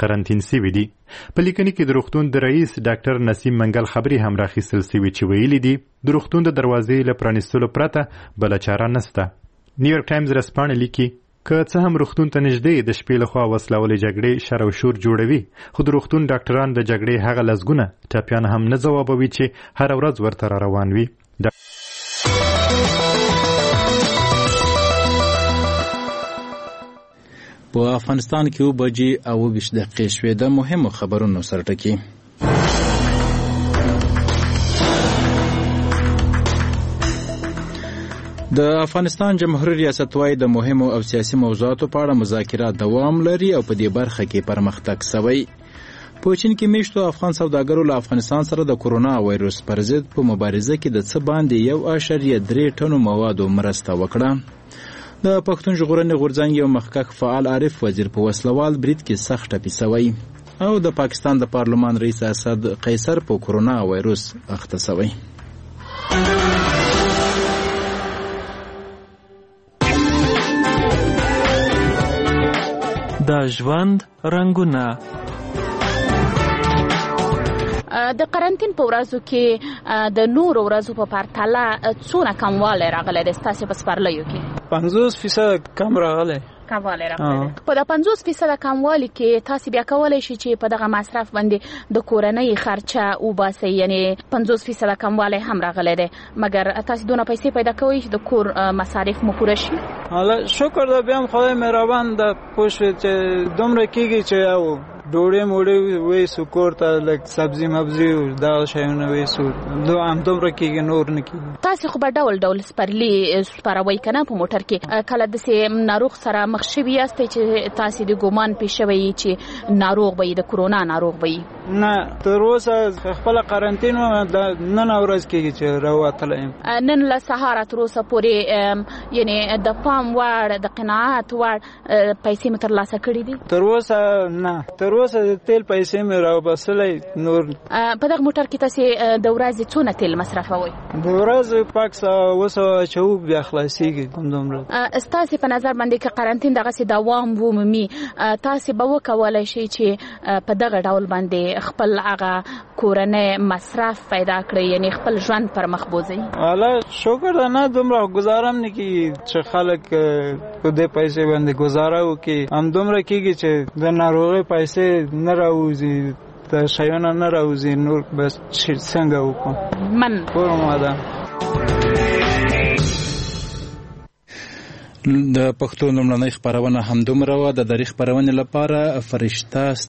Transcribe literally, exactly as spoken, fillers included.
قرنطین سوي دي. په لیکنې کې د روغتون د رئیس ډاکټر نسیم منګل خبري هم راخیستل سوي چې ویلي دي د روغتون د دروازې له پرانیستلو پرته بله چاره نسته. نیویورک ټایمز ورځپاڼه لیکي که څه هم روغتون ته نږدې د شپې لخوا وسلولې جګړې شر او شور جوړوي، خو د روغتون ډاکټران د جګړې هغه لسګونه ټپیان هم نه ځوابوي چې هره ورځ ورته را روان وي. په افغانستان کې اوه بجې او اوه ویشت دقیقې شوې. د مهمو خبرونو سرټکي. د افغانستان جمهوریت ریاست وايي د مهمو او سیاسي موضوعاتو په اړه مذاکرات دوام لري او په دې برخه کې پرمختګ شوی. په چین کې میشتو افغان سوداګرو له افغانستان سره د کورونا وایروس پر ضد په مبارزه کې د څه باندې یو اعشاریه درې ټنو موادو مرسته وکړه. د پښتون ژغورنې غورځنګ یو مخکښ فعال عارف وزیر په وسلوال برید کې سخت ټپي شوی او د پاکستان د پارلمان رئیس اسد قیصر په کورونا وایروس اخته شوی. د ژوند رنګونه. د قرنطین په ورځو کې د نورو ورځو په پرتله څونه کموالی راغلی دی ستاسې په سپرلیو کې؟ پنځوس فیصد کم راغلی. کموالی راغلی. په د پنځوس فیصد کموالي کې تاسې بیا کولی شئ چې په دغه مصرف باندې د کورنۍ خرچه وباسئ، یعنې پنځوس فیصد کموالی هم راغلی دی، مګر تاسې دونه پیسې پیدا کوئ چې د کور مصارف مو پوره شي. حالا شکر ده، بیا هم خدای مهربان ده، پوه شوې چې دومره کېږي چې او ډوډۍ موډۍ ویسو کور ته، لږ سبزي مبزي دغه شیونه ویسو، همدومره کېږي، نور نه کېږي. تاسې خو به ډول ډول سپرلي سپروئ که نه په موټر کې؟ کله داسې ناروغ سره مخ شوي یاستئ چې تاسې د ګمان پې شوی چې ناروغ به یي، د کورونا ناروغ به یي؟ نه، تر اوسه خپله قرنطین وم، نن ورځ کېږي چې راوتلی یم. نن له سهاره تر اوسه پورې یعنې د پام وړ د قناعت وړ پیسې مو ترلاسه کړي دي؟ تر اوسه نه، تر اوسه د تیل پیسې مې راوباسلی. نور په دغه موټر کې تاسې د ورځې څونه تیل مصرفوئ؟ د ورځې پاک سوه اوه سوه اچوو، بیا خلاصېږي همدومره. ستاسې په نظر باندې که قرنطین دغسې دوام ومومي، تاسې به وکولی شئ چې په دغه ډول باندې خپل هغه کورنۍ مصرف پیدا کړئ، یعنې خپل ژوند پر مخ بوځئ؟ حالا شکر ده، نه دومره ګزاره هم نه کېږي چې خلک په دې پیسې باندې ګزاره وکړي. همدومره کېږي چې د ناروغۍ پیسې نه راوځي، د شیانو نه راوځي، نور بس څنګه وکړو. من کورما ده. د پښتو لومړنۍ خپرونه همدومره وه. د دري خپرونې لپاره فرشته